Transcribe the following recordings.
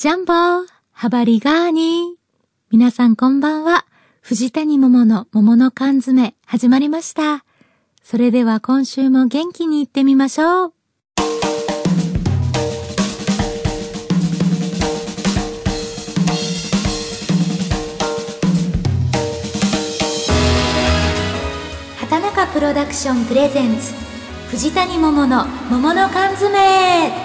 ジャンボハバリガーニ。皆さんこんばんは。藤谷桃の桃の缶詰始まりました。それでは今週も元気にいってみましょう。畑中プロダクションプレゼンツ藤谷桃の桃の缶詰。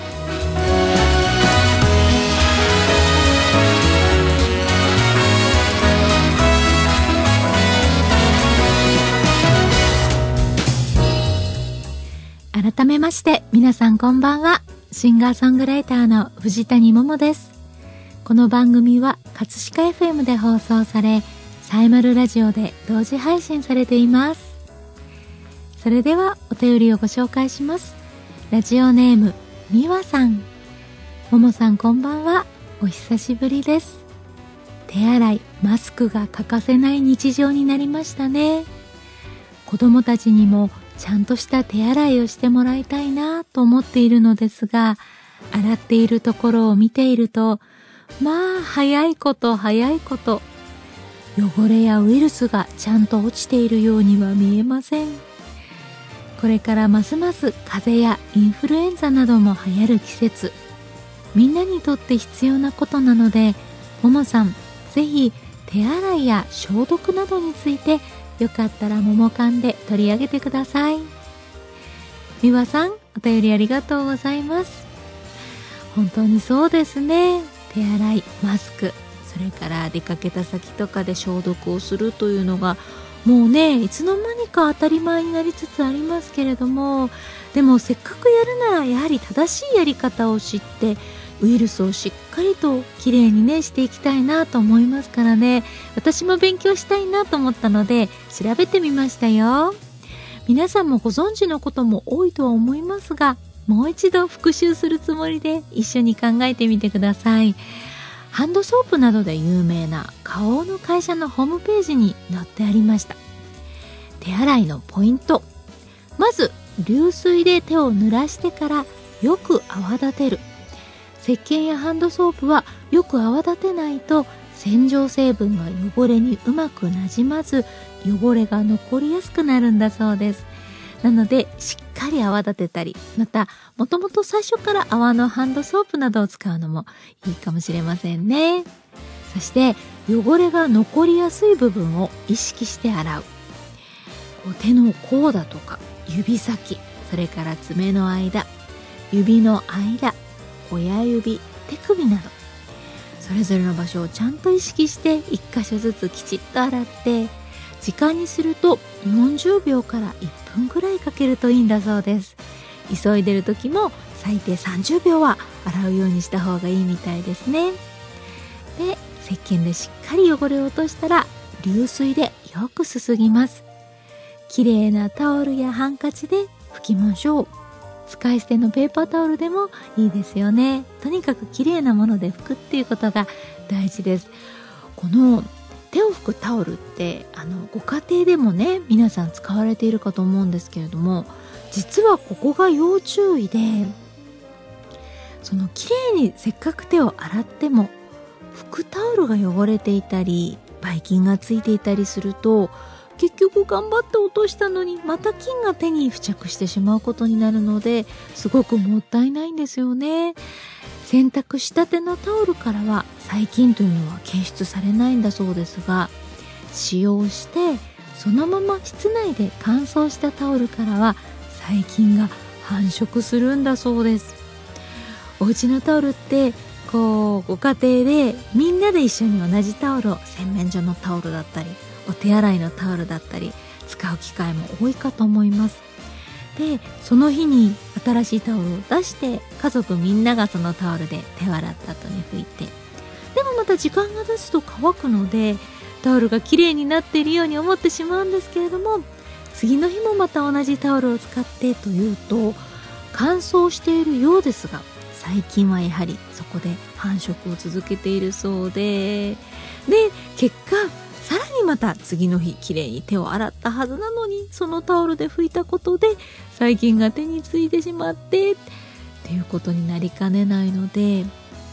改めまして皆さんこんばんは。シンガーソングライターの藤谷桃です。この番組は葛飾 FM で放送され、サイマルラジオで同時配信されています。それではお便りをご紹介します。ラジオネームみわさん。桃さんこんばんは。お久しぶりです。手洗いマスクが欠かせない日常になりましたね。子供たちにもちゃんとした手洗いをしてもらいたいなと思っているのですが、洗っているところを見ていると、まあ早いこと汚れやウイルスがちゃんと落ちているようには見えません。これからますます風邪やインフルエンザなども流行る季節、みんなにとって必要なことなので、ももさんぜひ手洗いや消毒などについてよかったら桃缶で取り上げてください。みわさん、お便りありがとうございます。本当にそうですね。手洗い、マスク、それから出かけた先とかで消毒をするというのがもうね、いつの間にか当たり前になりつつありますけれども、でもせっかくやるならやはり正しいやり方を知ってウイルスをしっかりときれいにねしていきたいなと思いますからね。私も勉強したいなと思ったので調べてみましたよ。皆さんもご存知のことも多いとは思いますが、もう一度復習するつもりで一緒に考えてみてください。ハンドソープなどで有名な花王の会社のホームページに載ってありました。手洗いのポイント。まず流水で手を濡らしてからよく泡立てる。石鹸やハンドソープはよく泡立てないと洗浄成分が汚れにうまくなじまず、汚れが残りやすくなるんだそうです。なのでしっかり泡立てたり、またもともと最初から泡のハンドソープなどを使うのもいいかもしれませんね。そして汚れが残りやすい部分を意識して洗う。手の甲だとか指先、それから爪の間、指の間、親指、手首などそれぞれの場所をちゃんと意識して一箇所ずつきちっと洗って、時間にすると40秒から1分くらいかけるといいんだそうです。急いでる時も最低30秒は洗うようにした方がいいみたいですね。で、石鹸でしっかり汚れを落としたら流水でよくすすぎます。きれいなタオルやハンカチで拭きましょう。使い捨てのペーパータオルでもいいですよね。とにかくきれいなもので拭くっていうことが大事です。この手を拭くタオルってご家庭でもね皆さん使われているかと思うんですけれども、実はここが要注意で、そのきれいにせっかく手を洗っても拭くタオルが汚れていたりばい菌がついていたりすると、結局頑張って落としたのにまた菌が手に付着してしまうことになるので、すごくもったいないんですよね。洗濯したてのタオルからは細菌というのは検出されないんだそうですが、使用してそのまま室内で乾燥したタオルからは細菌が繁殖するんだそうです。お家のタオルってご家庭でみんなで一緒に同じタオルを、洗面所のタオルだったりお手洗いのタオルだったり使う機会も多いかと思います。で、その日に新しいタオルを出して家族みんながそのタオルで手を洗った後に拭いて、でもまた時間が経つと乾くのでタオルがきれいになっているように思ってしまうんですけれども、次の日もまた同じタオルを使ってというと乾燥しているようですが、細菌はやはりそこで繁殖を続けているそうで、結果さらにまた次の日きれいに手を洗ったはずなのに、そのタオルで拭いたことで細菌が手についてしまってっていうことになりかねないので、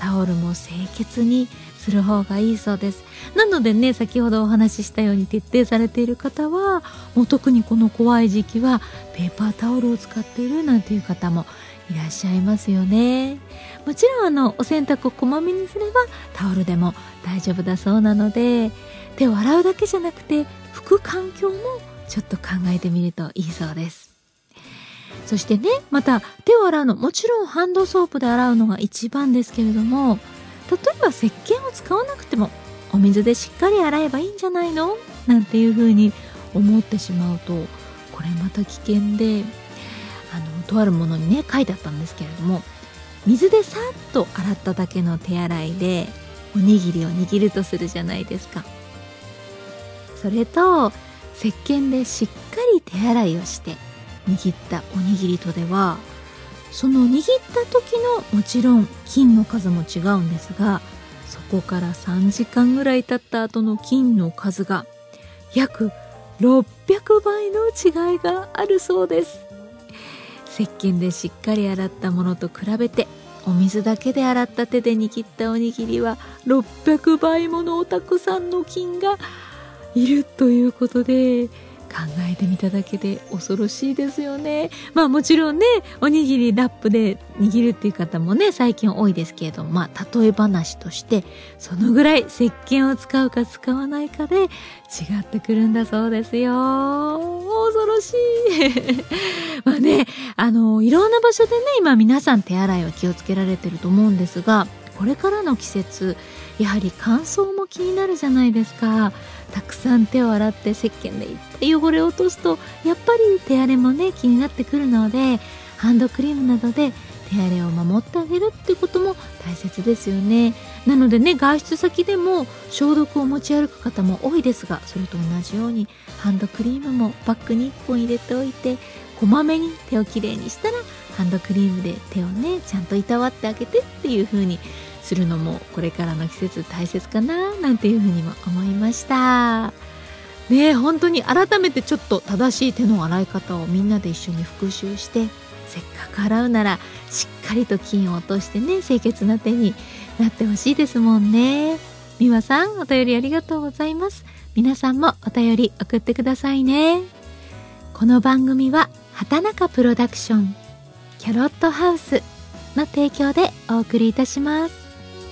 タオルも清潔にする方がいいそうです。なのでね、先ほどお話ししたように徹底されている方はもう特にこの怖い時期はペーパータオルを使っているなんていう方もいらっしゃいますよね。もちろんお洗濯をこまめにすればタオルでも大丈夫だそうなので、手を洗うだけじゃなくて拭く環境もちょっと考えてみるといいそうです。そしてね、また手を洗うの、もちろんハンドソープで洗うのが一番ですけれども、例えば石鹸を使わなくてもお水でしっかり洗えばいいんじゃないのなんていう風に思ってしまうと、これまた危険で、とあるものにね書いてあったんですけれども、水でさっと洗っただけの手洗いでおにぎりを握るとするじゃないですか。それと石鹸でしっかり手洗いをして握ったおにぎりとでは、その握った時のもちろん菌の数も違うんですが、そこから3時間ぐらい経った後の菌の数が約600倍の違いがあるそうです。石鹸でしっかり洗ったものと比べて、お水だけで洗った手で握ったおにぎりは600倍ものたくさんの菌がいるということで、考えてみただけで恐ろしいですよね。まあもちろんね、おにぎりラップで握るっていう方もね最近多いですけれども、例え話としてそのぐらい石鹸を使うか使わないかで違ってくるんだそうですよ。恐ろしいまあね、いろんな場所でね今皆さん手洗いは気をつけられてると思うんですが、これからの季節やはり乾燥も気になるじゃないですか。たくさん手を洗って石鹸でいっぱい汚れを落とすとやっぱり手荒れもね気になってくるので、ハンドクリームなどで手荒れを守ってあげるってことも大切ですよね。なのでね、外出先でも消毒を持ち歩く方も多いですが、それと同じようにハンドクリームもバッグに1本入れておいて、こまめに手をきれいにしたらハンドクリームで手をねちゃんといたわってあげてっていう風にするのもこれからの季節大切かななんていうふうにも思いましたね。本当に改めてちょっと正しい手の洗い方をみんなで一緒に復習して、せっかく洗うならしっかりと菌を落としてね清潔な手になってほしいですもんね。美和さん、お便りありがとうございます。皆さんもお便り送ってくださいね。この番組は畑中プロダクション、キャロットハウスの提供でお送りいたします。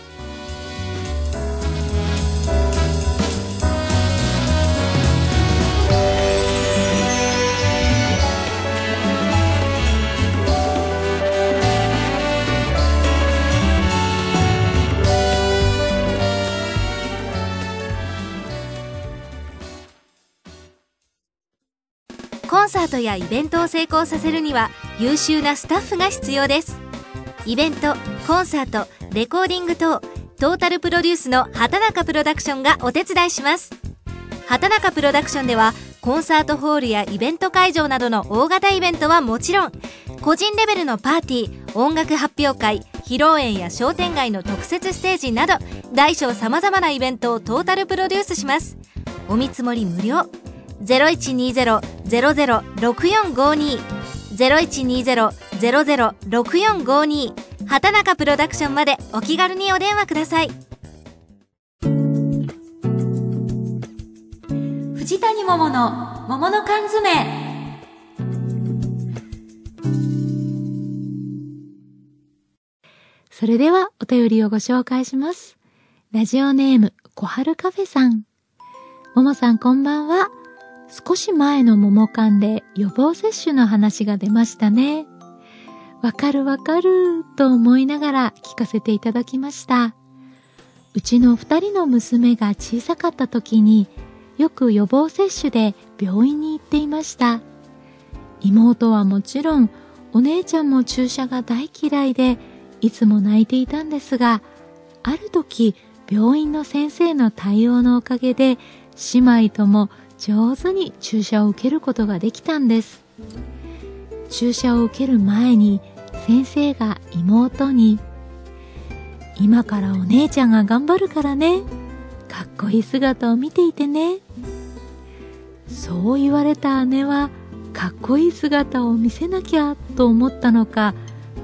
コンサートやイベントを成功させるには優秀なスタッフが必要です。イベント、コンサート、レコーディング等トータルプロデュースの畑中プロダクションがお手伝いします。畑中プロダクションではコンサートホールやイベント会場などの大型イベントはもちろん、個人レベルのパーティー、音楽発表会、披露宴や商店街の特設ステージなど大小さまざまなイベントをトータルプロデュースします。お見積もり無料。0120-006452 0120-006452 畑中プロダクションまでお気軽にお電話ください。藤谷桃の桃の缶詰。 それではお便りをご紹介します。ラジオネーム小春カフェさん。桃さんこんばんは。少し前の桃缶で予防接種の話が出ましたね。わかるわかると思いながら聞かせていただきました。うちの2人の娘が小さかった時によく予防接種で病院に行っていました。妹はもちろんお姉ちゃんも注射が大嫌いでいつも泣いていたんですが、ある時病院の先生の対応のおかげで姉妹とも上手に注射を受けることができたんです。注射を受ける前に先生が妹に、今からお姉ちゃんが頑張るからね、かっこいい姿を見ていてね。そう言われた姉はかっこいい姿を見せなきゃと思ったのか、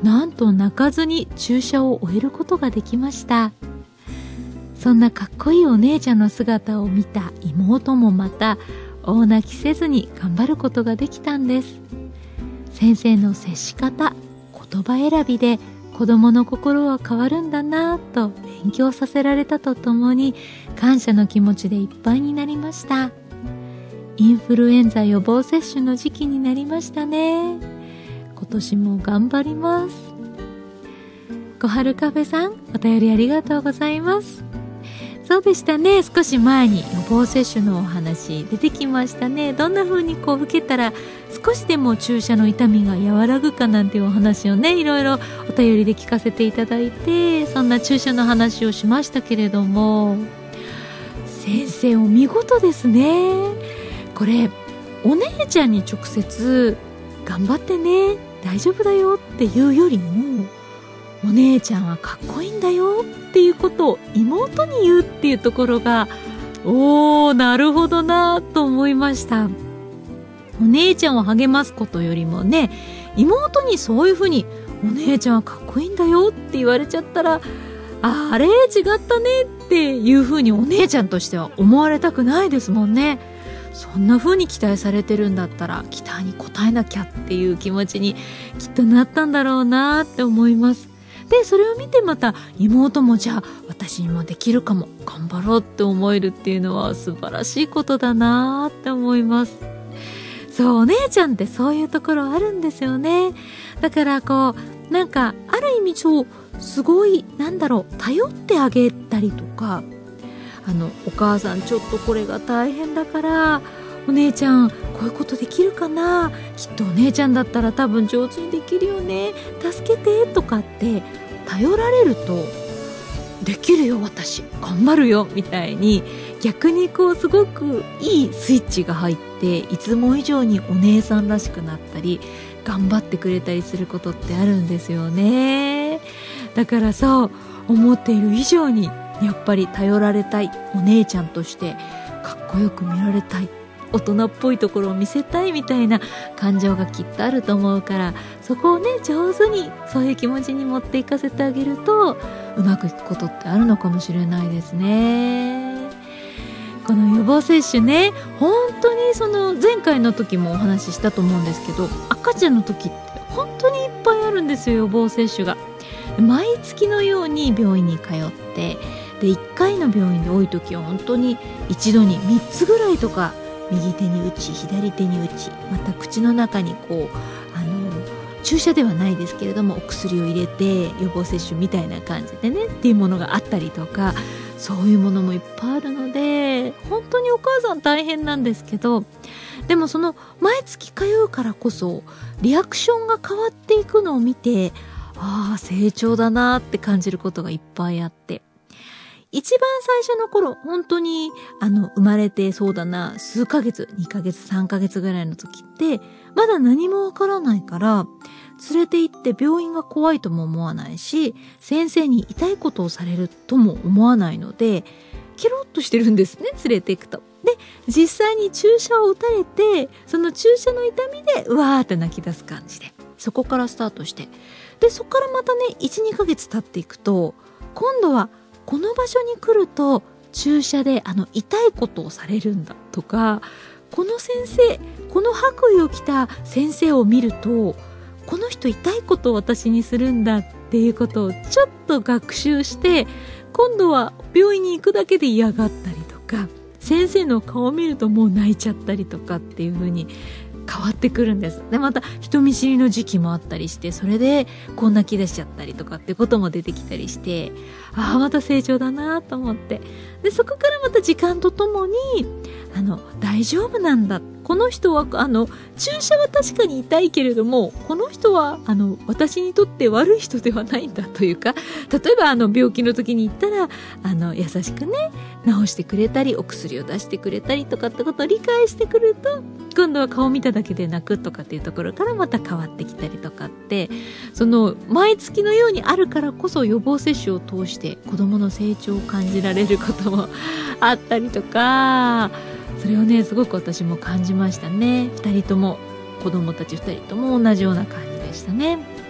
なんと泣かずに注射を終えることができました。そんなかっこいいお姉ちゃんの姿を見た妹もまた大泣きせずに頑張ることができたんです。先生の接し方、言葉選びで子供の心は変わるんだなぁと勉強させられたとともに感謝の気持ちでいっぱいになりました。インフルエンザ予防接種の時期になりましたね。今年も頑張ります。小春カフェさん、お便りありがとうございます。そうでしたね。少し前に予防接種のお話出てきましたね。どんな風に受けたら少しでも注射の痛みが和らぐかなんていうお話をね、いろいろお便りで聞かせていただいて、そんな注射の話をしましたけれども、先生お見事ですね。これお姉ちゃんに直接頑張ってね、大丈夫だよっていうよりも、お姉ちゃんはかっこいいんだよっていうことを妹に言うっていうところが、なるほどなと思いました。お姉ちゃんを励ますことよりもね、妹にそういうふうにお姉ちゃんはかっこいいんだよって言われちゃったら、あれ違ったねっていうふうにお姉ちゃんとしては思われたくないですもんね。そんな風に期待されてるんだったら期待に応えなきゃっていう気持ちにきっとなったんだろうなって思います。でそれを見てまた妹もじゃあ私にもできるかも、頑張ろうって思えるっていうのは素晴らしいことだなって思います。そうお姉ちゃんってそういうところあるんですよね。だからなんかある意味すごい頼ってあげたりとか、お母さんちょっとこれが大変だからお姉ちゃんこういうことできるかな、きっとお姉ちゃんだったら多分上手にできるよね、助けてとかって頼られると、できるよ私頑張るよみたいに逆にすごくいいスイッチが入っていつも以上にお姉さんらしくなったり頑張ってくれたりすることってあるんですよね。だからそう思っている以上にやっぱり頼られたいお姉ちゃんとしてかっこよく見られたい、大人っぽいところを見せたいみたいな感情がきっとあると思うから、そこをね上手にそういう気持ちに持っていかせてあげるとうまくいくことってあるのかもしれないですね。この予防接種ね、本当に前回の時もお話ししたと思うんですけど、赤ちゃんの時って本当にいっぱいあるんですよ、予防接種が。毎月のように病院に通って、で1回の病院で多い時は本当に一度に3つぐらいとか、右手に打ち左手に打ち、また口の中に注射ではないですけれどもお薬を入れて予防接種みたいな感じでねっていうものがあったりとか、そういうものもいっぱいあるので本当にお母さん大変なんですけど、でも毎月通うからこそリアクションが変わっていくのを見て、成長だなって感じることがいっぱいあって、一番最初の頃本当に生まれてそうだな数ヶ月、2ヶ月3ヶ月ぐらいの時ってまだ何もわからないから連れて行って病院が怖いとも思わないし、先生に痛いことをされるとも思わないのでケロッとしてるんですね、連れて行くと。で実際に注射を打たれてその注射の痛みでうわーって泣き出す感じで、そこからスタートして、でそこからまたね 1,2 ヶ月経っていくと今度はこの場所に来ると注射で痛いことをされるんだとか、この先生、この白衣を着た先生を見るとこの人痛いことを私にするんだっていうことをちょっと学習して、今度は病院に行くだけで嫌がったりとか、先生の顔を見るともう泣いちゃったりとかっていう風に変わってくるんです。でまた人見知りの時期もあったりして、それで泣き出しちゃったりとかってことも出てきたりして、また成長だなと思って、でそこからまた時間とともに大丈夫なんだ、この人は注射は確かに痛いけれどもこの人は私にとって悪い人ではないんだというか、例えば病気の時に行ったら優しくね治してくれたりお薬を出してくれたりとかってことを理解してくると、今度は顔見ただけで泣くとかっていうところからまた変わってきたりとかって、毎月のようにあるからこそ予防接種を通して子供の成長を感じられることもあったりとか、それをねすごく私も感じましたね。2人とも子供たち2人とも同じような感じでしたね。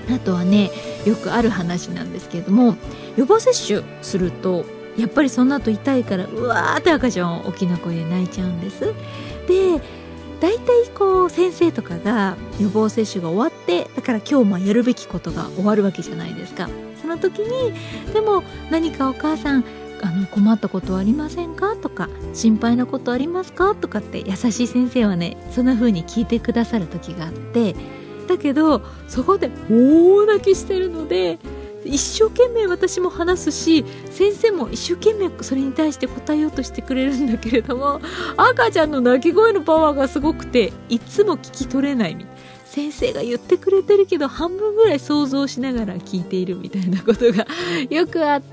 あとはね、よくある話なんですけれども、予防接種するとやっぱりその後痛いからうわーって赤ちゃん大きな声で泣いちゃうんです。で、だいたいこう先生とかが予防接種が終わって、だから今日もやるべきことが終わるわけじゃないですか。その時にでも何かお母さん困ったことはありませんかとか、心配なことありますかとかって優しい先生はね、そんな風に聞いてくださる時があって、だけどそこで大泣きしてるので、一生懸命私も話すし、先生も一生懸命それに対して答えようとしてくれるんだけれども、赤ちゃんの泣き声のパワーがすごくて、いつも聞き取れないみたいな。先生が言ってくれてるけど半分ぐらい想像しながら聞いているみたいなことがよくあって、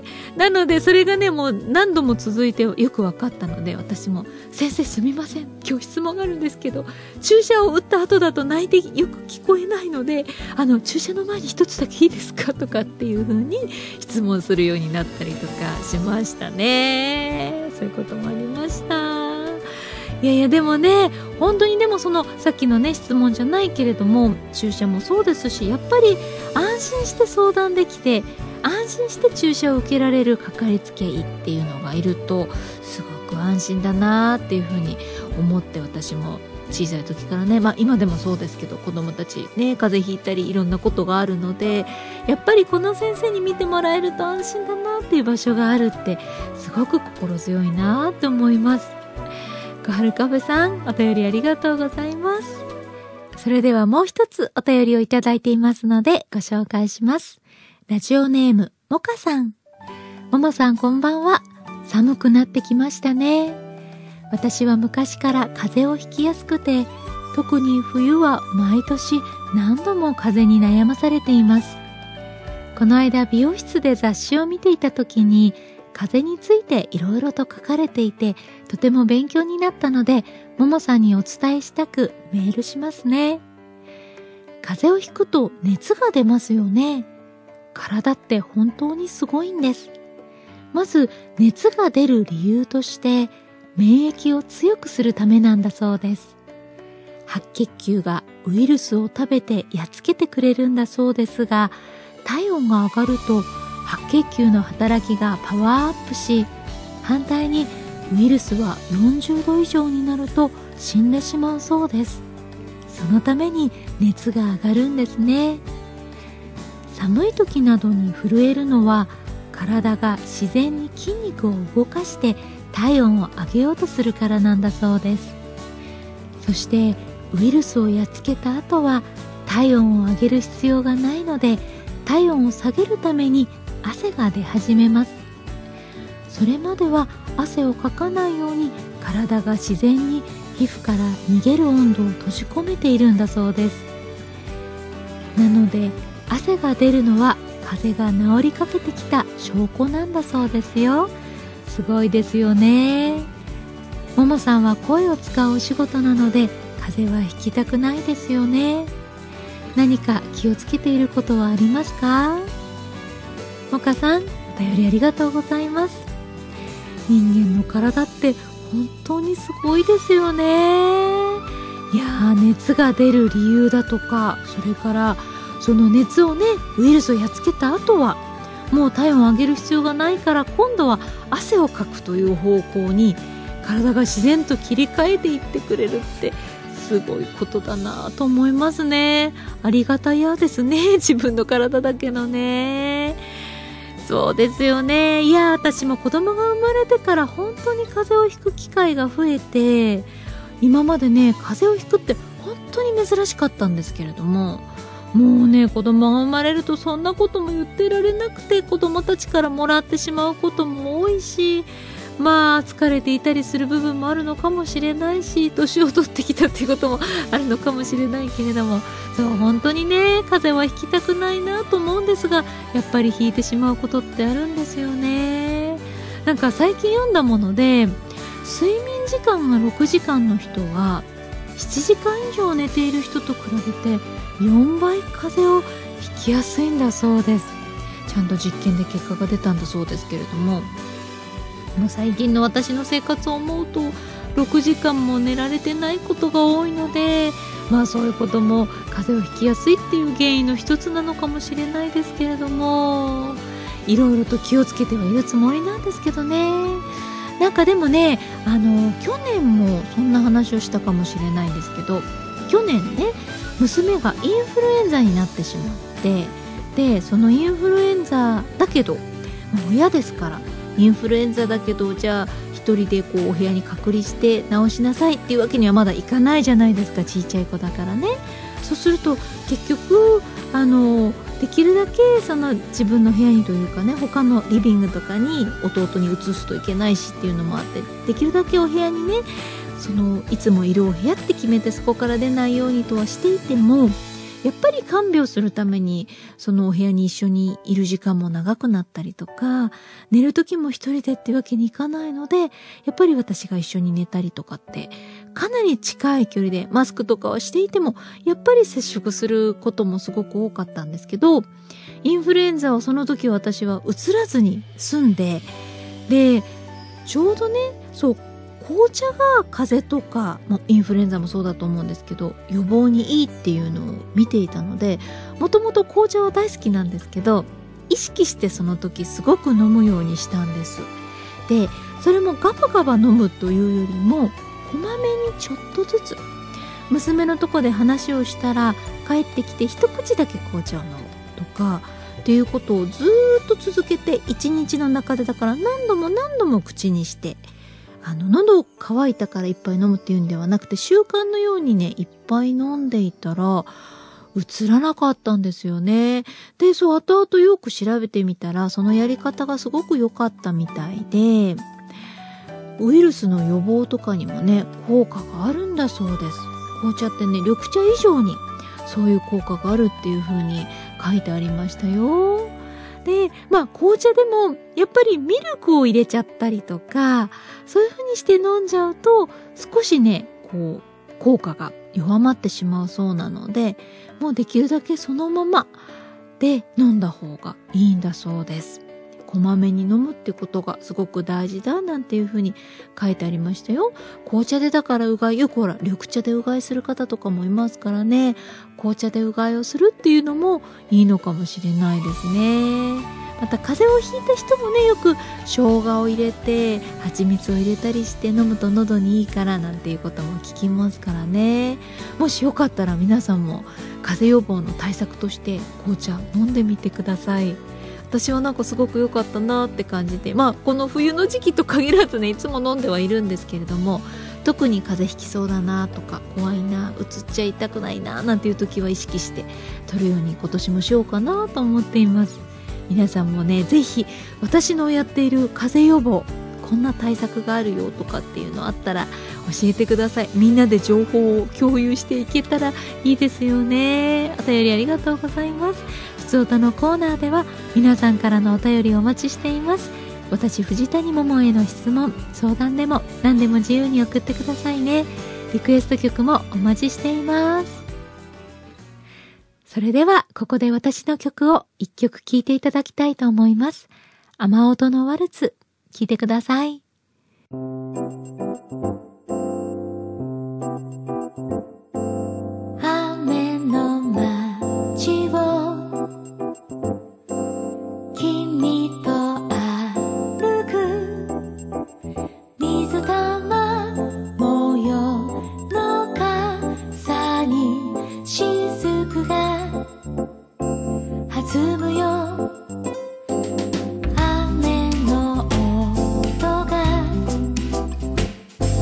なのでそれがね、もう何度も続いてよく分かったので、私も先生すみません、今日質問があるんですけど、注射を打った後だと泣いてよく聞こえないので、注射の前に一つだけいいですかとかっていう風に質問するようになったりとかしましたね。そういうこともありました。いやいや、でもね、本当にでもさっきのね質問じゃないけれども、注射もそうですし、やっぱり安心して相談できて、安心して注射を受けられるかかりつけ医っていうのがいるとすごく安心だなっていうふうに思って、私も小さい時からね、今でもそうですけど、子供たちね風邪ひいたりいろんなことがあるので、やっぱりこの先生に見てもらえると安心だなっていう場所があるってすごく心強いなって思います。小春カフェさん、お便りありがとうございます。それではもう一つお便りをいただいていますのでご紹介します。ラジオネームもかさん。ももさん、こんばんは。寒くなってきましたね。私は昔から風邪をひきやすくて、特に冬は毎年何度も風邪に悩まされています。この間美容室で雑誌を見ていた時に、風邪についていろいろと書かれていて、とても勉強になったので、ももさんにお伝えしたくメールしますね。風邪をひくと熱が出ますよね。体って本当にすごいんです。まず熱が出る理由として、免疫を強くするためなんだそうです。白血球がウイルスを食べてやっつけてくれるんだそうですが、体温が上がると白血球の働きがパワーアップし、反対にウイルスは40度以上になると死んでしまうそうです。そのために熱が上がるんですね。寒い時などに震えるのは、体が自然に筋肉を動かして体温を上げようとするからなんだそうです。そしてウイルスをやっつけた後は体温を上げる必要がないので、体温を下げるために汗が出始めます。それまでは汗をかかないように体が自然に皮膚から逃げる温度を閉じ込めているんだそうです。なので汗が出るのは風邪が治りかけてきた証拠なんだそうですよ。すごいですよね。ももさんは声を使うお仕事なので、風邪はひきたくないですよね。何か気をつけていることはありますか？もかさん、お便りありがとうございます。人間の体って本当にすごいですよね。いやー、熱が出る理由だとか、それからその熱をね、ウイルスをやっつけた後はもう体温を上げる必要がないから、今度は汗をかくという方向に体が自然と切り替えていってくれるってすごいことだなと思いますね。ありがたやですね、自分の体だけのね。そうですよね。いや、私も子供が生まれてから本当に風邪をひく機会が増えて、今までね、風邪をひくって本当に珍しかったんですけれども、もうね、子供が生まれるとそんなことも言ってられなくて、子供たちからもらってしまうことも多いし、疲れていたりする部分もあるのかもしれないし、年を取ってきたっていうこともあるのかもしれないけれども、そう、本当にね、風邪はひきたくないなと思うんですが、やっぱりひいてしまうことってあるんですよね。なんか最近読んだもので、睡眠時間が6時間の人は7時間以上寝ている人と比べて4倍風邪をひきやすいんだそうです。ちゃんと実験で結果が出たんだそうですけれども、もう最近の私の生活を思うと、 6時間も寝られてないことが多いので、そういうことも風邪をひきやすいっていう原因の一つなのかもしれないですけれども、いろいろと気をつけてはいるつもりなんですけどね。なんかでもね、去年もそんな話をしたかもしれないんですけど、去年ね、娘がインフルエンザになってしまって、でそのインフルエンザだけど、親ですからインフルエンザだけど、じゃあ一人でお部屋に隔離して治しなさいっていうわけにはまだいかないじゃないですか、ちいちゃい子だからね。そうすると結局できるだけその自分の部屋にというかね、他のリビングとかに弟に移すといけないしっていうのもあって、できるだけお部屋にね、いつもいるお部屋って決めてそこから出ないようにとはしていても、やっぱり看病するためにそのお部屋に一緒にいる時間も長くなったりとか、寝る時も一人でってわけにいかないので、やっぱり私が一緒に寝たりとかってかなり近い距離でマスクとかはしていてもやっぱり接触することもすごく多かったんですけど、インフルエンザをその時私はうつらずに済んで、でちょうどね、紅茶が風邪とか、インフルエンザもそうだと思うんですけど予防にいいっていうのを見ていたので、もともと紅茶は大好きなんですけど、意識してその時すごく飲むようにしたんです。でそれもガバガバ飲むというよりもこまめにちょっとずつ、娘のとこで話をしたら帰ってきて一口だけ紅茶を飲むとかっていうことをずーっと続けて、一日の中でだから何度も口にして、喉乾いたからいっぱい飲むっていうんではなくて、習慣のようにねいっぱい飲んでいたらうつらなかったんですよね。で後々よく調べてみたら、そのやり方がすごく良かったみたいで、ウイルスの予防とかにもね効果があるんだそうです。紅茶ってね、緑茶以上にそういう効果があるっていう風に書いてありましたよ。で紅茶でもやっぱりミルクを入れちゃったりとか、そういう風にして飲んじゃうと少しね効果が弱まってしまうそうなので、もうできるだけそのままで飲んだ方がいいんだそうです。こまめに飲むってことがすごく大事だなんていう風に書いてありましたよ。紅茶でだからうがい、よく緑茶でうがいする方とかもいますからね、紅茶でうがいをするっていうのもいいのかもしれないですね。また風邪をひいた人もね、よく生姜を入れて蜂蜜を入れたりして飲むと喉にいいからなんていうことも聞きますからね。もしよかったら皆さんも風邪予防の対策として紅茶飲んでみてください。私はなんかすごく良かったなって感じで、この冬の時期と限らずね、いつも飲んではいるんですけれども、特に風邪ひきそうだなとか、怖いな、うつっちゃ痛くないななんていう時は意識して取るように今年もしようかなと思っています。皆さんもね、ぜひ私のやっている風邪予防、こんな対策があるよとかっていうのあったら教えてください。みんなで情報を共有していけたらいいですよね。お便りありがとうございます。ふつおたのコーナーでは皆さんからのお便りをお待ちしています。私藤谷桃への質問、相談でも何でも自由に送ってくださいね。リクエスト曲もお待ちしています。それではここで私の曲を一曲聴いていただきたいと思います。雨音のワルツ、聴いてください。雨の街を君と歩く、水玉模様の傘に雫が弾むよ。雨の音が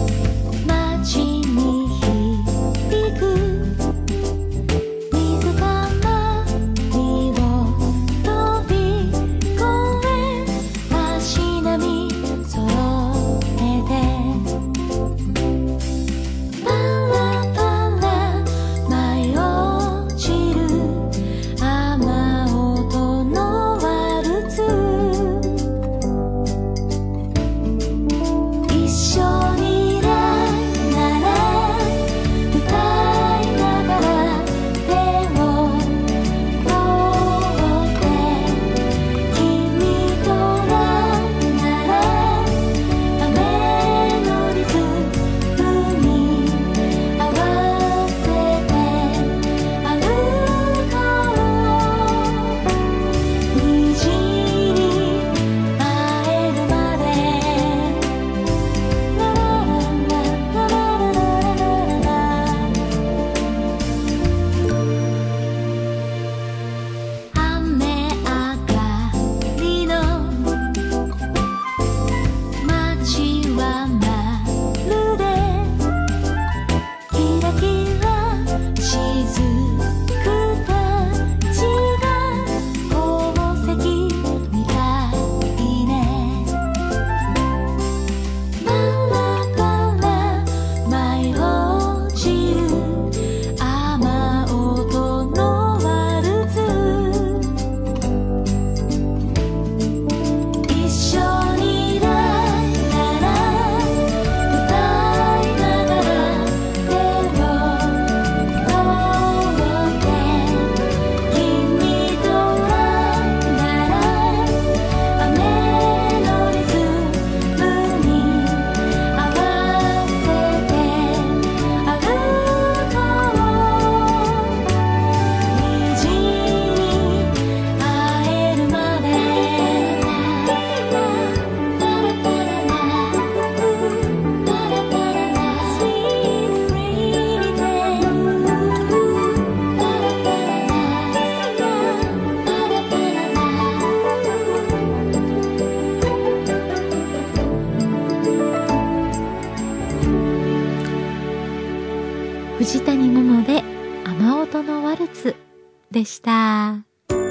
藤谷桃で雨音のワルツでした。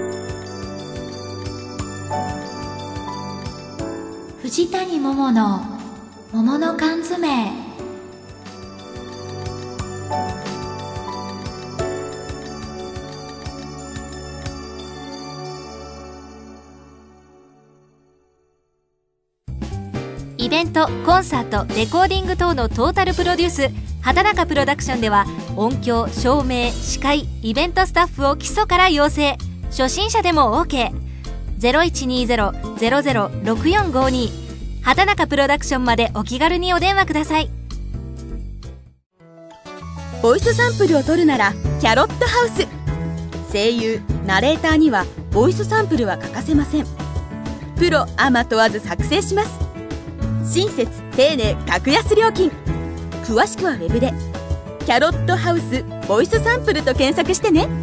藤谷桃の桃の缶詰。 イベント、コンサート、レコーディング等のトータルプロデュース、畑中プロダクションでは音響、照明、司会、イベントスタッフを基礎から養成。初心者でも OK。 0120-006452 畑中プロダクションまでお気軽にお電話ください。 ボイスサンプルを取るならキャロットハウス。声優、ナレーターにはボイスサンプルは欠かせません。プロアマ問わず作成します。親切丁寧格安料金。詳しくはウェブでキャロットハウスボイスサンプルと検索してね。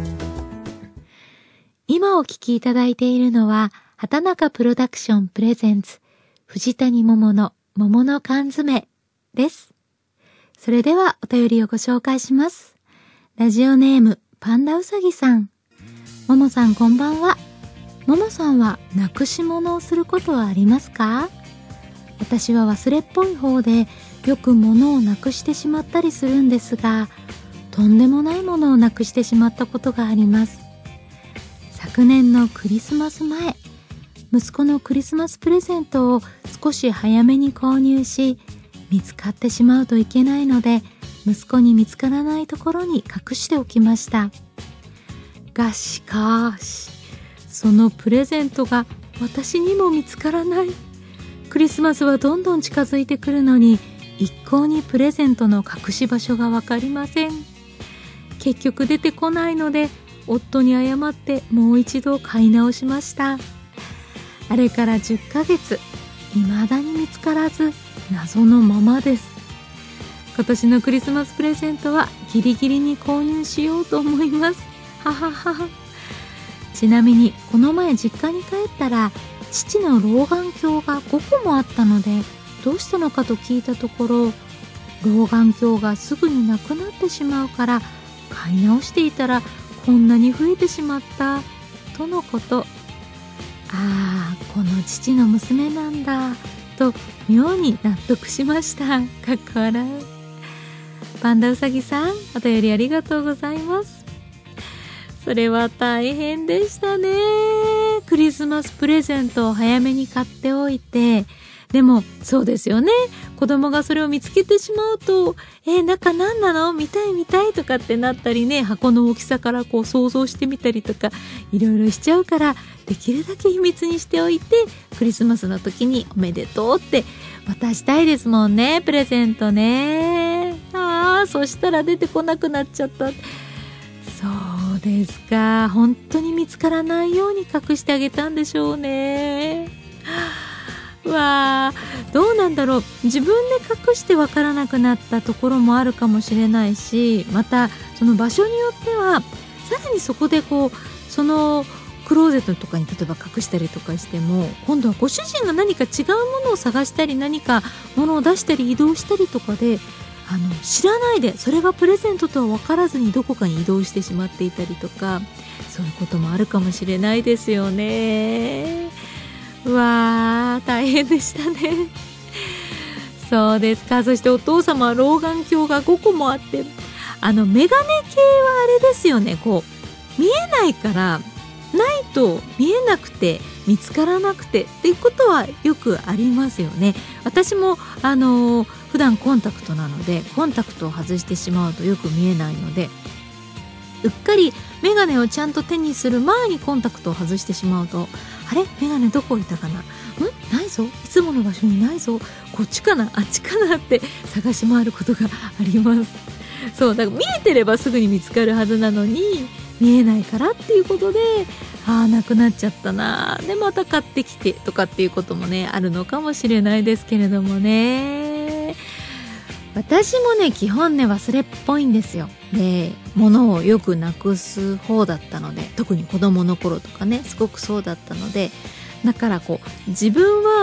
今お聞きいただいているのは畑中プロダクションプレゼンツ藤谷桃の桃の缶詰です。それではお便りをご紹介します。ラジオネームパンダうさぎさん。桃さんこんばんは。桃さんはなくし物をすることはありますか？私は忘れっぽい方でよく物をなくしてしまったりするんですが、とんでもないものをなくしてしまったことがあります。昨年のクリスマス前、息子のクリスマスプレゼントを少し早めに購入し、見つかってしまうといけないので、息子に見つからないところに隠しておきました。がしかし、そのプレゼントが私にも見つからない。クリスマスはどんどん近づいてくるのに、一向にプレゼントの隠し場所がわかりません。結局出てこないので、夫に謝ってもう一度買い直しました。あれから10ヶ月、未だに見つからず、謎のままです。今年のクリスマスプレゼントはギリギリに購入しようと思います。はははは。ちなみにこの前実家に帰ったら、父の老眼鏡が5個もあったので、どうしたのかと聞いたところ、老眼鏡がすぐになくなってしまうから買い直していたらこんなに増えてしまったとのこと。ああ、この父の娘なんだと妙に納得しました。かっこ笑い。パンダうさぎさん、お便りありがとうございます。それは大変でしたね。クリスマスプレゼントを早めに買っておいて、でもそうですよね。子供がそれを見つけてしまうと、中何なの？見たいとかってなったりね、箱の大きさからこう想像してみたりとか、いろいろしちゃうから、できるだけ秘密にしておいて、クリスマスの時におめでとうって渡したいですもんね、プレゼントね。そしたら出てこなくなっちゃった。そうですか。本当に見つからないように隠してあげたんでしょうね。わあ、どうなんだろう。自分で隠してわからなくなったところもあるかもしれないし、またその場所によってはさらにそこでこうそのクローゼットとかに例えば隠したりとかしても、今度はご主人が何か違うものを探したり、何かものを出したり移動したりとかで、知らないでそれがプレゼントとは分からずにどこかに移動してしまっていたりとか、そういうこともあるかもしれないですよね。うわー、大変でしたね。そうですか。そしてお父様は老眼鏡が5個もあって、メガネ系はあれですよね、こう見えないからないと見えなくて見つからなくてっていうことはよくありますよね。私も普段コンタクトなので、コンタクトを外してしまうとよく見えないので、うっかりメガネをちゃんと手にする前にコンタクトを外してしまうと、あれメガネどこ置いたかな、ないぞ、いつもの場所にないぞ、こっちかなあっちかなって探し回ることがあります。そうだから見えてればすぐに見つかるはずなのに見えないからっていうことで、なくなっちゃったな、でまた買ってきてとかっていうこともねあるのかもしれないですけれどもね。私もね基本ね忘れっぽいんですよ。で物をよくなくす方だったので、特に子供の頃とかねすごくそうだったので、だからこう自分は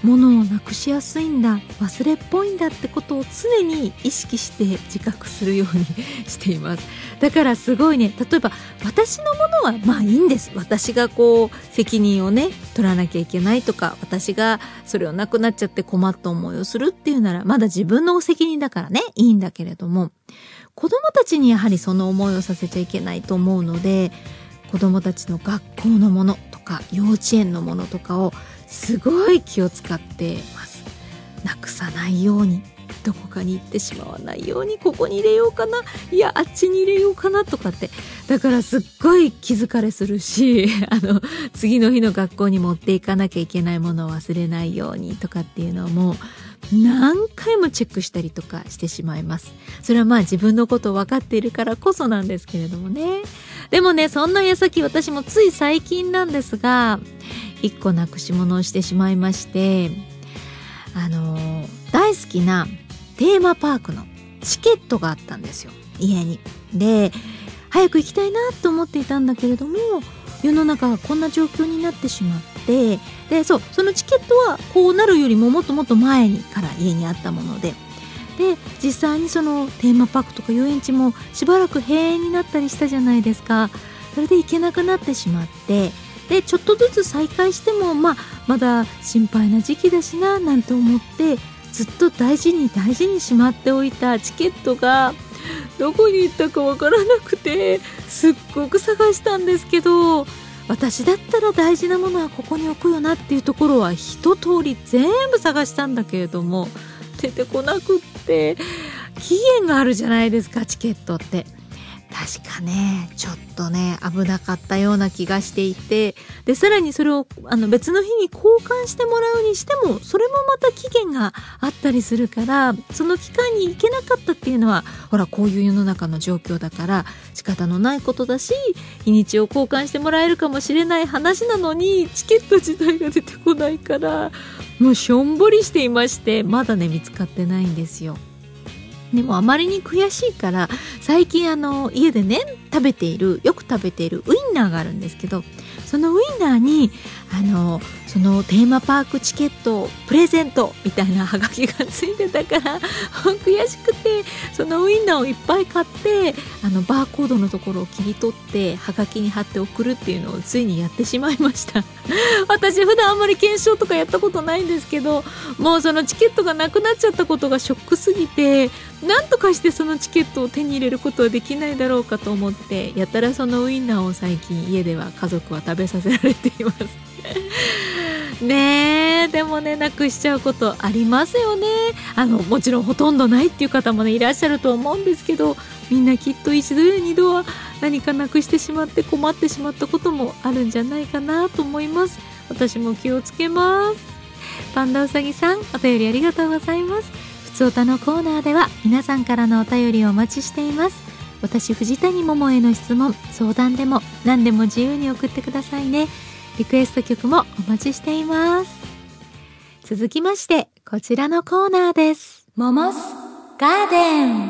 ものをなくしやすいんだ、忘れっぽいんだってことを常に意識して自覚するようにしています。だからすごいね、例えば私のものはまあいいんです。私が責任をね取らなきゃいけないとか、私がそれをなくなっちゃって困った思いをするっていうならまだ自分の責任だからね、いいんだけれども、子供たちにやはりその思いをさせちゃいけないと思うので、子供たちの学校のものとか幼稚園のものとかをすごい気を使ってます。なくさないように、どこかに行ってしまわないように、ここに入れようかな、いやあっちに入れようかなとかって、だからすっごい気疲れするし、次の日の学校に持っていかなきゃいけないものを忘れないようにとかっていうのも何回もチェックしたりとかしてしまいます。それはまあ自分のことを分かっているからこそなんですけれどもね。でもね、そんな矢先、私もつい最近なんですが一個なくし物をしてしまいまして、大好きなテーマパークのチケットがあったんですよ、家に。で、早く行きたいなと思っていたんだけれども、世の中がこんな状況になってしまって、で、そのチケットはこうなるよりももっともっと前にから家にあったもので、で、実際にそのテーマパークとか遊園地もしばらく閉園になったりしたじゃないですか。それで行けなくなってしまって、で、ちょっとずつ再開してもまだ心配な時期だしななんて思って、ずっと大事にしまっておいたチケットがどこに行ったかわからなくて、すっごく探したんですけど、私だったら大事なものはここに置くよなっていうところは一通り全部探したんだけれども出てこなくって、期限があるじゃないですか、チケットって。確かね、ちょっとね危なかったような気がしていて、でさらにそれを別の日に交換してもらうにしても、それもまた期限があったりするから、その期間に行けなかったっていうのは、ほらこういう世の中の状況だから仕方のないことだし、日にちを交換してもらえるかもしれない話なのに、チケット自体が出てこないから、もうしょんぼりしていまして、まだね見つかってないんですよ。でもあまりに悔しいから、最近家でねよく食べているウインナーがあるんですけど、そのウインナーにそのテーマパークチケットプレゼントみたいなハガキがついてたから悔しくて、そのウインナーをいっぱい買って、バーコードのところを切り取ってハガキに貼って送るっていうのをついにやってしまいました私普段あんまり検証とかやったことないんですけど、もうそのチケットがなくなっちゃったことがショックすぎて、なんとかしてそのチケットを手に入れることはできないだろうかと思って、やたらそのウインナーを最近家では家族は食べさせられていますねえ、でもねなくしちゃうことありますよね。もちろんほとんどないっていう方もねいらっしゃると思うんですけど、みんなきっと一度や二度は何かなくしてしまって困ってしまったこともあるんじゃないかなと思います。私も気をつけます。パンダうさぎさん、お便りありがとうございます。ふつおたのコーナーでは皆さんからのお便りをお待ちしています。私藤谷桃への質問、相談でも何でも自由に送ってくださいね。リクエスト曲もお待ちしています。続きましてこちらのコーナーです。モモスガーデン。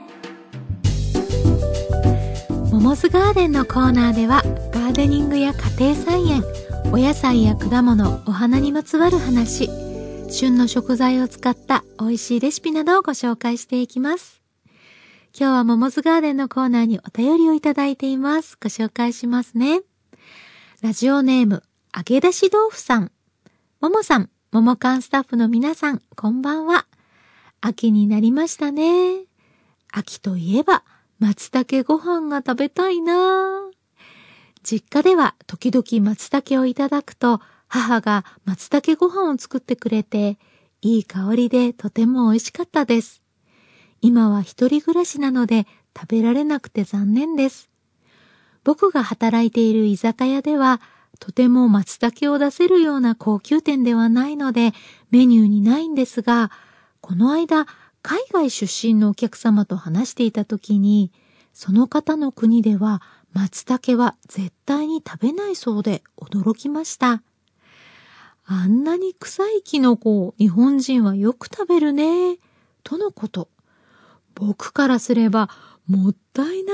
モモスガーデンのコーナーでは、ガーデニングや家庭菜園、お野菜や果物、お花にまつわる話、旬の食材を使った美味しいレシピなどをご紹介していきます。今日はモモスガーデンのコーナーにお便りをいただいています。ご紹介しますね。ラジオネーム揚げ出し豆腐さん。ももさん、ももかんスタッフの皆さん、こんばんは。秋になりましたね。秋といえば松茸ご飯が食べたいな。実家では時々松茸をいただくと、母が松茸ご飯を作ってくれて、いい香りでとても美味しかったです。今は一人暮らしなので食べられなくて残念です。僕が働いている居酒屋では、とても松茸を出せるような高級店ではないので、メニューにないんですが、この間、海外出身のお客様と話していたときに、その方の国では松茸は絶対に食べないそうで驚きました。あんなに臭いキノコを日本人はよく食べるね、とのこと。僕からすればもったいない。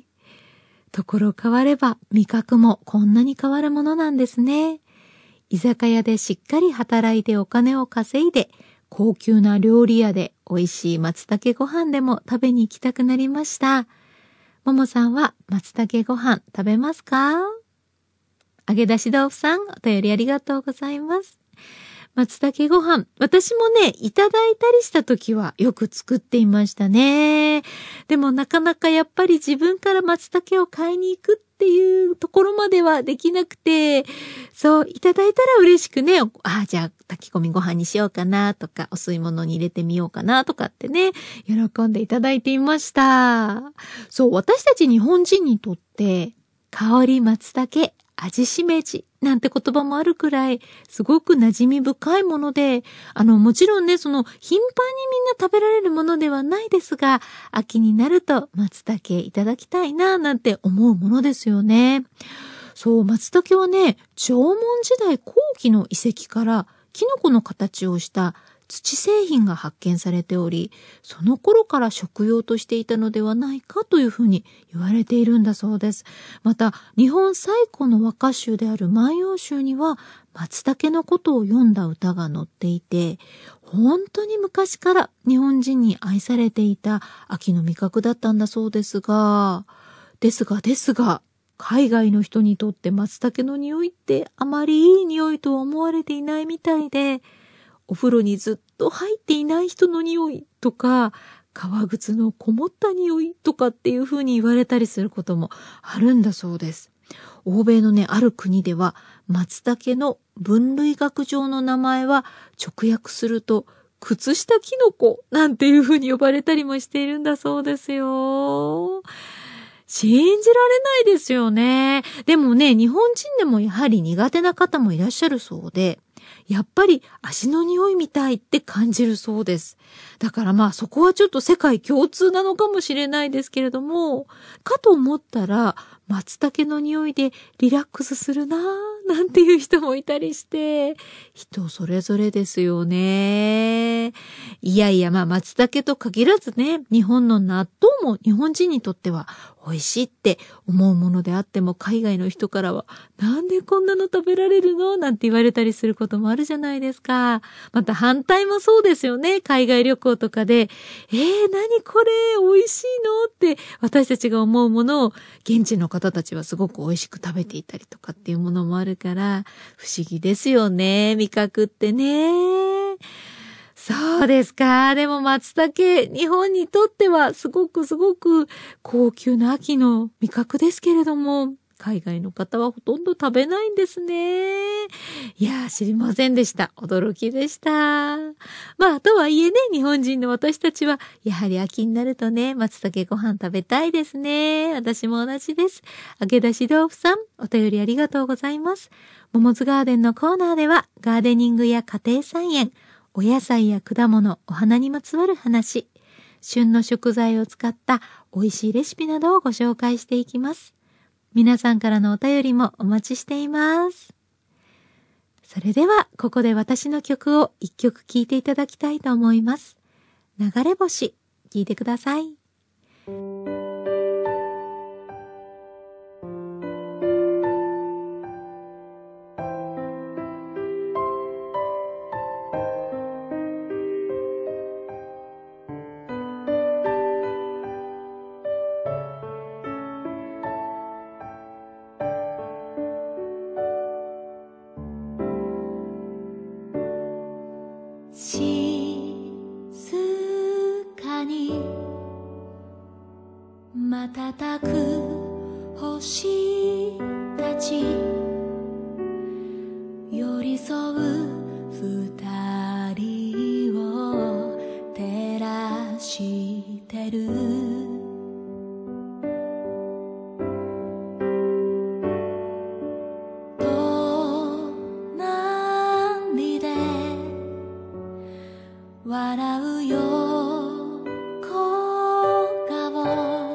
ところ変われば味覚もこんなに変わるものなんですね。 居酒屋でしっかり働いてお金を稼いで、高級な料理屋で美味しい松茸ご飯でも食べに行きたくなりました。ももさんは松茸ご飯食べますか？揚げ出し豆腐さん、お便りありがとうございます。松茸ご飯、私もね、いただいたりした時はよく作っていましたね。でもなかなかやっぱり自分から松茸を買いに行くっていうところまではできなくて、そう、いただいたら嬉しくね、じゃあ炊き込みご飯にしようかなとか、お吸い物に入れてみようかなとかってね、喜んでいただいていました。そう、私たち日本人にとって、香り松茸、味しめじなんて言葉もあるくらいすごく馴染み深いもので、もちろんね、頻繁にみんな食べられるものではないですが、秋になると松茸いただきたいななんて思うものですよね。そう、松茸はね、縄文時代後期の遺跡からキノコの形をした土製品が発見されており、その頃から食用としていたのではないかというふうに言われているんだそうです。また、日本最古の和歌集である万葉集には、松茸のことを読んだ歌が載っていて、本当に昔から日本人に愛されていた秋の味覚だったんだそうですが、海外の人にとって松茸の匂いってあまりいい匂いとは思われていないみたいで、お風呂にずっと入っていない人の匂いとか、革靴のこもった匂いとかっていう風に言われたりすることもあるんだそうです。欧米のね、ある国では松茸の分類学上の名前は直訳すると靴下キノコなんていう風に呼ばれたりもしているんだそうですよ。信じられないですよね。でもね、日本人でもやはり苦手な方もいらっしゃるそうで、やっぱり足の匂いみたいって感じるそうです。だからそこはちょっと世界共通なのかもしれないですけれども、かと思ったら松茸の匂いでリラックスするなぁなんていう人もいたりして、人それぞれですよね。いや、松茸と限らずね、日本の納豆も日本人にとっては美味しいって思うものであっても、海外の人からはなんでこんなの食べられるのなんて言われたりすることもあるじゃないですか。また反対もそうですよね。海外旅行とかで、何これ美味しいのって私たちが思うものを現地の方たちはすごく美味しく食べていたりとかっていうものもあるから不思議ですよね。味覚ってね。そうですか。でも松茸、日本にとってはすごく高級な秋の味覚ですけれども、海外の方はほとんど食べないんですね。いや、知りませんでした。驚きでした。とはいえね、日本人の私たちは、やはり秋になるとね、松茸ご飯食べたいですね。私も同じです。揚げ出し豆腐さん、お便りありがとうございます。モモズガーデンのコーナーでは、ガーデニングや家庭菜園、お野菜や果物、お花にまつわる話、旬の食材を使った美味しいレシピなどをご紹介していきます。皆さんからのお便りもお待ちしています。それでは、ここで私の曲を一曲聴いていただきたいと思います。流れ星、聴いてください。静かに瞬く星たち、寄り添う二人を照らしてる。笑う横顔、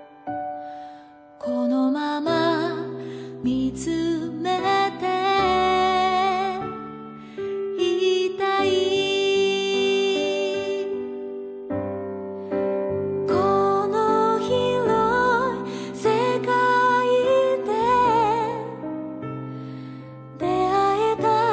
このまま見つめていたい。この広い世界で出会えた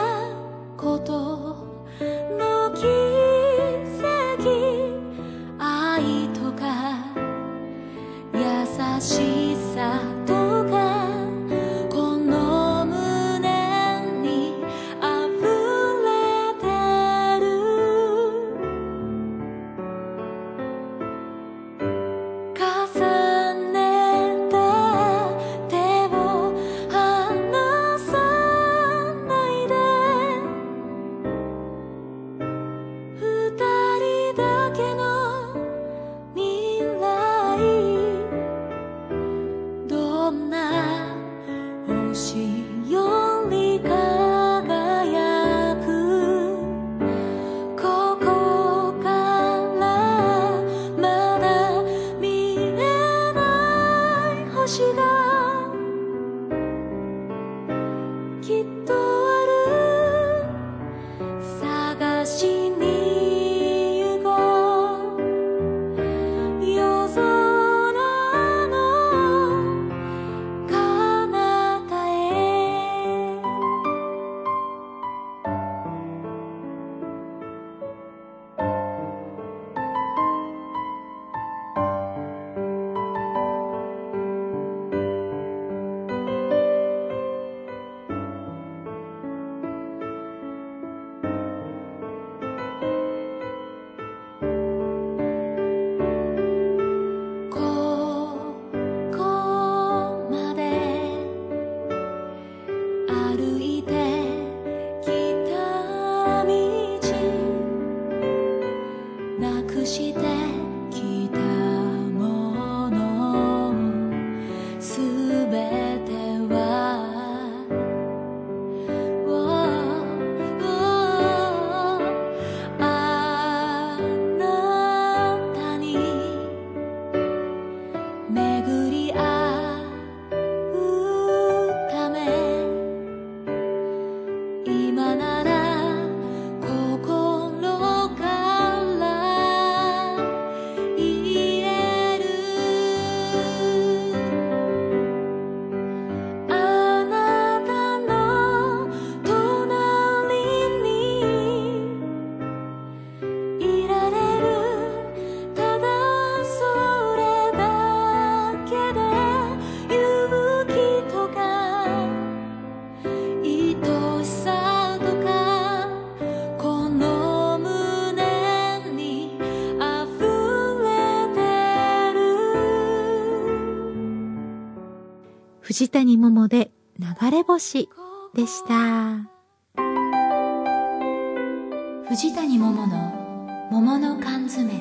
藤谷桃で流れ星でした。藤谷桃の桃の缶詰。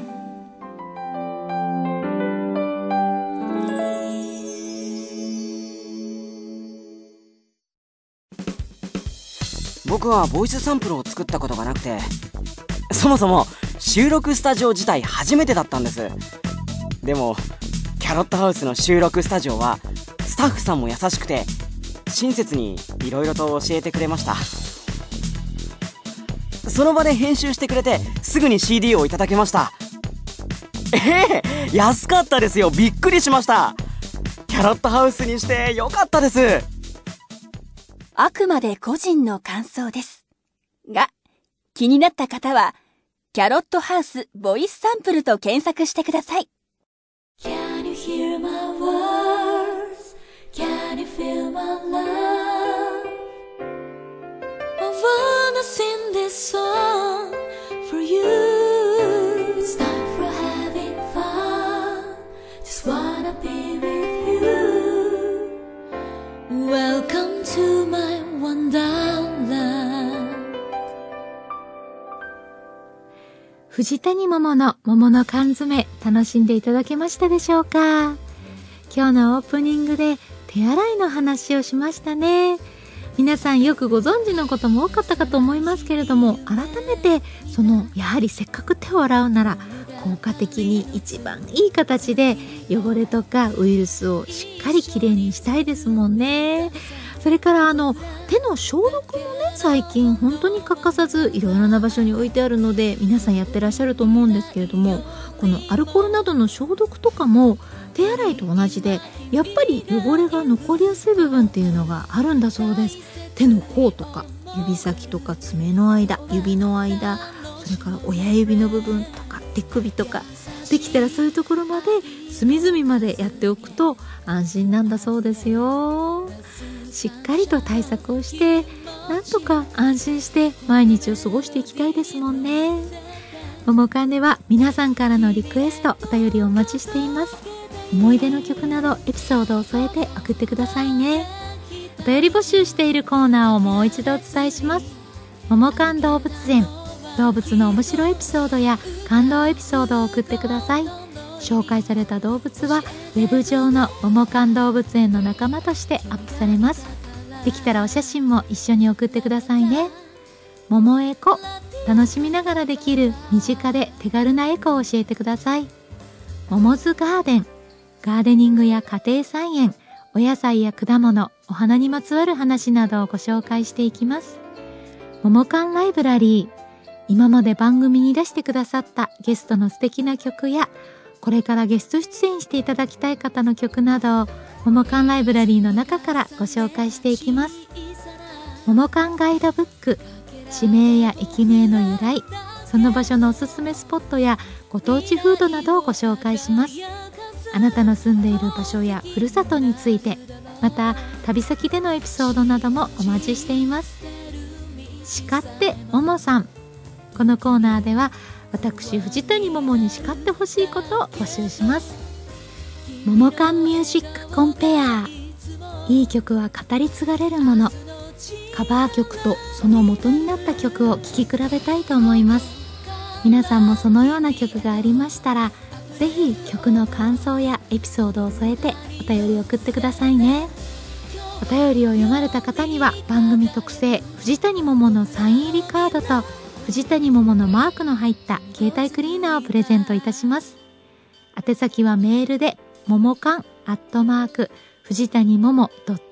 僕はボイスサンプルを作ったことがなくて、そもそも収録スタジオ自体初めてだったんです。でもキャロットハウスの収録スタジオはスタッフさんも優しくて親切にいろいろと教えてくれました。その場で編集してくれてすぐに CD をいただけました。安かったですよ。びっくりしました。キャロットハウスにしてよかったです。 あくまで個人の感想ですが、気になった方はキャロットハウスボイスサンプルと検索してください。 Can you hear my words? Can you feel my love? I wanna sing this song for you. It's time for having fun. Just wanna be with you. Welcome to my wonderland. 藤谷桃の桃の缶詰、楽しんでいただけましたでしょうか。今日のオープニングで手洗いの話をしましたね。皆さんよくご存知のことも多かったかと思いますけれども、改めてやはりせっかく手を洗うなら効果的に一番いい形で汚れとかウイルスをしっかりきれいにしたいですもんね。それから手の消毒もね、最近本当に欠かさずいろいろな場所に置いてあるので皆さんやってらっしゃると思うんですけれども、このアルコールなどの消毒とかも手洗いと同じでやっぱり汚れが残りやすい部分っていうのがあるんだそうです。手の甲とか指先とか爪の間、指の間、それから親指の部分とか手首とか、できたらそういうところまで隅々までやっておくと安心なんだそうですよ。しっかりと対策をしてなんとか安心して毎日を過ごしていきたいですもんね。桃缶では皆さんからのリクエスト、お便りをお待ちしています。思い出の曲などエピソードを添えて送ってくださいね。お便り募集しているコーナーをもう一度お伝えします。桃缶動物園、動物の面白いエピソードや感動エピソードを送ってください。紹介された動物はウェブ上の桃缶動物園の仲間としてアップされます。できたらお写真も一緒に送ってくださいね。桃エコ、楽しみながらできる身近で手軽なエコを教えてください。桃ズガーデン、ガーデニングや家庭菜園、お野菜や果物、お花にまつわる話などをご紹介していきます。桃缶ライブラリー、今まで番組に出してくださったゲストの素敵な曲やこれからゲスト出演していただきたい方の曲などを桃缶ライブラリーの中からご紹介していきます。桃缶ガイドブック、地名や駅名の由来、その場所のおすすめスポットやご当地フードなどをご紹介します。あなたの住んでいる場所やふるさとについて、また旅先でのエピソードなどもお待ちしています。叱ってももさん、このコーナーでは私藤谷桃に叱ってほしいことを募集します。桃缶ミュージックコンペア、いい曲は語り継がれるもの。カバー曲とその元になった曲を聴き比べたいと思います。皆さんもそのような曲がありましたら、ぜひ曲の感想やエピソードを添えてお便りを送ってくださいね。お便りを読まれた方には番組特製藤谷桃のサイン入りカードと藤谷桃のマークの入った携帯クリーナーをプレゼントいたします。宛先はメールでももかん@藤谷桃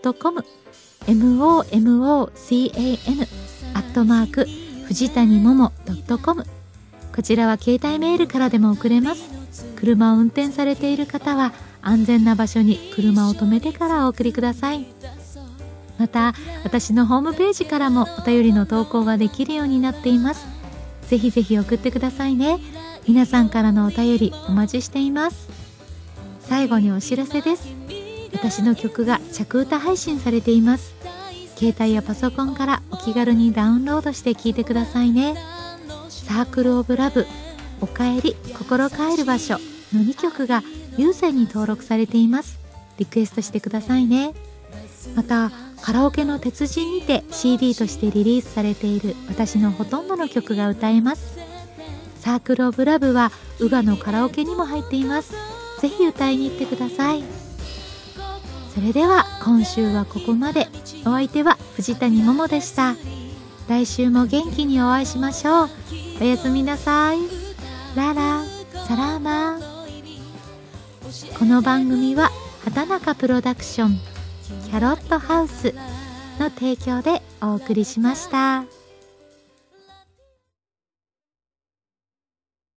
.com、momocan藤谷桃.com、こちらは携帯メールからでも送れます。車を運転されている方は安全な場所に車を止めてからお送りください。また私のホームページからもお便りの投稿ができるようになっています。ぜひぜひ送ってくださいね。皆さんからのお便りお待ちしています。最後にお知らせです。私の曲が着歌配信されています。携帯やパソコンからお気軽にダウンロードして聴いてくださいね。サークルオブラブ、おかえり、心帰る場所の2曲が有線に登録されています。リクエストしてくださいね。 またカラオケの鉄人にて CD としてリリースされている私のほとんどの曲が歌えます。サークルオブラブはウガのカラオケにも入っています。ぜひ歌いに行ってください。それでは今週はここまで。お相手は藤谷桃でした。来週も元気にお会いしましょう。おやすみなさい。ララサラーマー。この番組は畑中プロダクションキャロットハウスの提供でお送りしました。